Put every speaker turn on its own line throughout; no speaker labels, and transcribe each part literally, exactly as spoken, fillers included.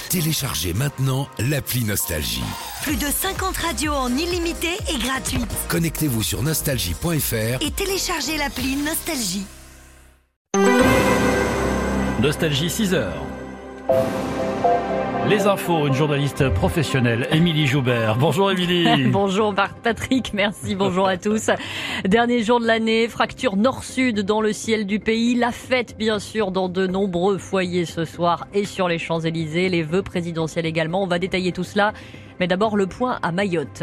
Téléchargez maintenant l'appli Nostalgie.
Plus de cinquante radios en illimité et gratuite.
Connectez-vous sur nostalgie point f r
et téléchargez l'appli Nostalgie.
Nostalgie six heures. Les infos, une journaliste professionnelle, Émilie Joubert. Bonjour Émilie.
Bonjour Patrick, merci, bonjour à tous. Dernier jour de l'année, fracture nord-sud dans le ciel du pays. La fête bien sûr dans de nombreux foyers ce soir et sur les Champs-Élysées. Les vœux présidentiels également, on va détailler tout cela. Mais d'abord le point à Mayotte.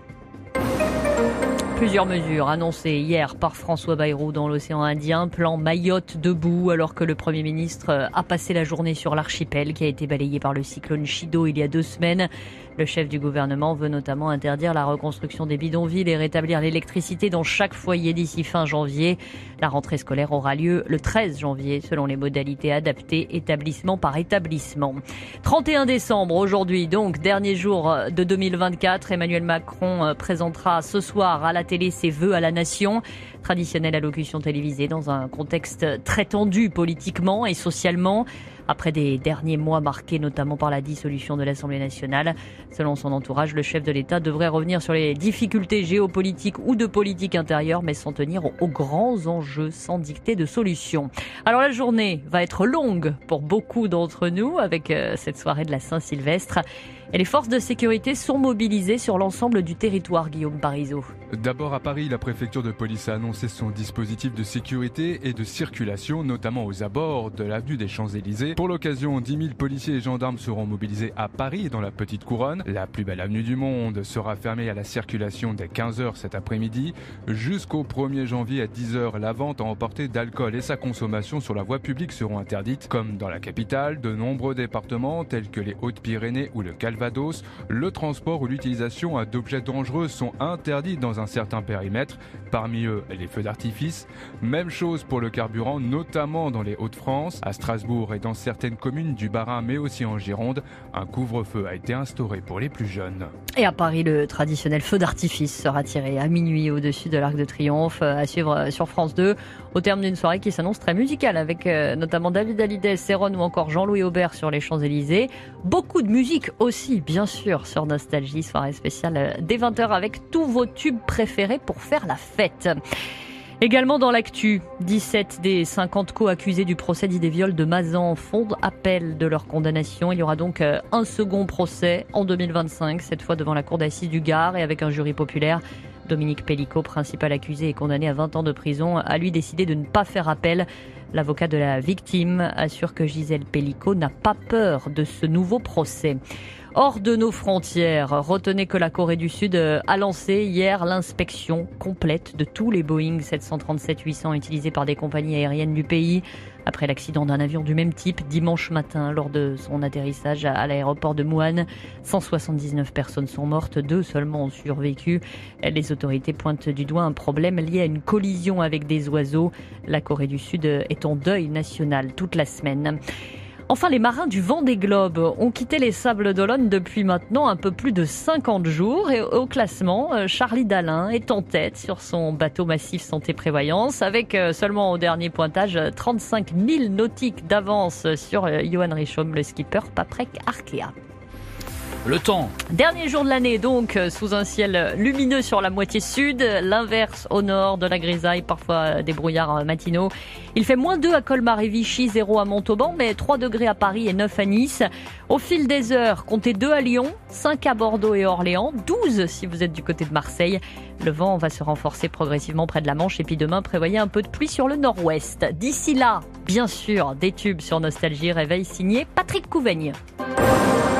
Plusieurs mesures annoncées hier par François Bayrou dans l'océan Indien. Plan Mayotte debout alors que le Premier ministre a passé la journée sur l'archipel qui a été balayé par le cyclone Chido il y a deux semaines. Le chef du gouvernement veut notamment interdire la reconstruction des bidonvilles et rétablir l'électricité dans chaque foyer d'ici fin janvier. La rentrée scolaire aura lieu le treize janvier selon les modalités adaptées établissement par établissement. trente et un décembre aujourd'hui donc, dernier jour de deux mille vingt-quatre. Emmanuel Macron présentera ce soir à la télé ses vœux à la nation. Traditionnelle allocution télévisée dans un contexte très tendu politiquement et socialement. Après des derniers mois marqués notamment par la dissolution de l'Assemblée nationale. Selon son entourage, le chef de l'État devrait revenir sur les difficultés géopolitiques ou de politique intérieure, mais s'en tenir aux grands enjeux sans dicter de solution. Alors la journée va être longue pour beaucoup d'entre nous avec cette soirée de la Saint-Sylvestre. Et les forces de sécurité sont mobilisées sur l'ensemble du territoire, Guillaume Parisot.
D'abord à Paris, la préfecture de police a annoncé son dispositif de sécurité et de circulation, notamment aux abords de l'avenue des Champs-Élysées. Pour l'occasion, dix mille policiers et gendarmes seront mobilisés à Paris et dans la Petite Couronne. La plus belle avenue du monde sera fermée à la circulation dès quinze heures cet après-midi. Jusqu'au premier janvier à dix heures, la vente à emporter d'alcool et sa consommation sur la voie publique seront interdites. Comme dans la capitale, de nombreux départements tels que les Hautes-Pyrénées ou le Calvados, le transport ou l'utilisation d'objets dangereux sont interdits dans un certain périmètre, parmi eux les feux d'artifice. Même chose pour le carburant, notamment dans les Hauts-de-France, à Strasbourg et dans certaines communes du Bas-Rhin, mais aussi en Gironde. Un couvre-feu a été instauré pour les plus jeunes.
Et à Paris, le traditionnel feu d'artifice sera tiré à minuit au-dessus de l'Arc de Triomphe, à suivre sur France deux, au terme d'une soirée qui s'annonce très musicale, avec notamment David Hallyday, Céron ou encore Jean-Louis Aubert sur les Champs-Élysées. Beaucoup de musique aussi, bien sûr, sur Nostalgie, soirée spéciale dès vingt heures avec tous vos tubes préférés pour faire la fête. Également dans l'actu, dix-sept des cinquante co-accusés du procès dit des viols de Mazan font appel de leur condamnation. Il y aura donc un second procès en deux mille vingt-cinq, cette fois devant la cour d'assises du Gard et avec un jury populaire. Dominique Pellicot, principal accusé et condamné à vingt ans de prison, a lui décidé de ne pas faire appel. L'avocat de la victime assure que Gisèle Pellicot n'a pas peur de ce nouveau procès. Hors de nos frontières, retenez que la Corée du Sud a lancé hier l'inspection complète de tous les Boeing sept cent trente-sept huit cents utilisés par des compagnies aériennes du pays. Après l'accident d'un avion du même type dimanche matin lors de son atterrissage à l'aéroport de Muan, cent soixante-dix-neuf personnes sont mortes, deux seulement ont survécu. Les autorités pointent du doigt un problème lié à une collision avec des oiseaux. La Corée du Sud est en deuil national toute la semaine. Enfin, les marins du Vendée Globe ont quitté les Sables d'Olonne depuis maintenant un peu plus de cinquante jours. Et au classement, Charlie Dalin est en tête sur son bateau massif Santé Prévoyance avec seulement au dernier pointage trente-cinq milles nautiques d'avance sur Johan Richomme, le skipper Patrick Arkea.
Le temps.
Dernier jour de l'année donc, sous un ciel lumineux sur la moitié sud, l'inverse au nord, de la grisaille, parfois des brouillards matinaux. Il fait moins deux à Colmar et Vichy, zéro à Montauban, mais trois degrés à Paris et neuf à Nice. Au fil des heures, comptez deux à Lyon, cinq à Bordeaux et Orléans, douze si vous êtes du côté de Marseille. Le vent va se renforcer progressivement près de la Manche et puis demain, prévoyez un peu de pluie sur le nord-ouest. D'ici là, bien sûr, des tubes sur Nostalgie, réveil signé Patrick Couveigne.